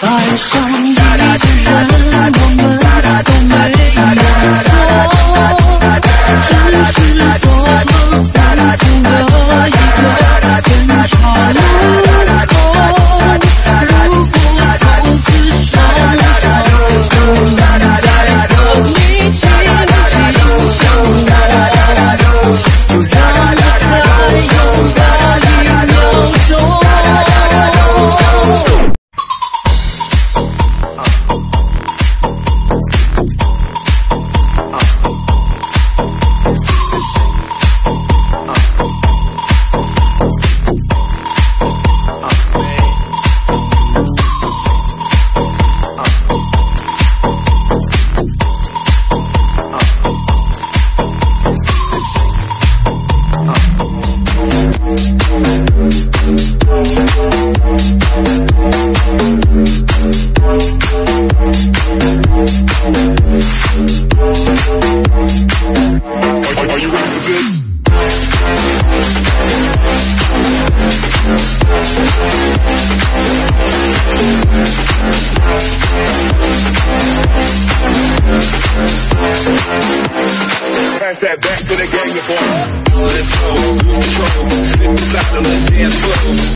爱上一个人，我们都没有错，只是做了不同的一个分岔路口。如果从此双手就能再和你紧紧相握，就让我再勇敢一秒钟。 Pass that back to the gang, your boy. Let's go, lose control, slip inside on the dance floor.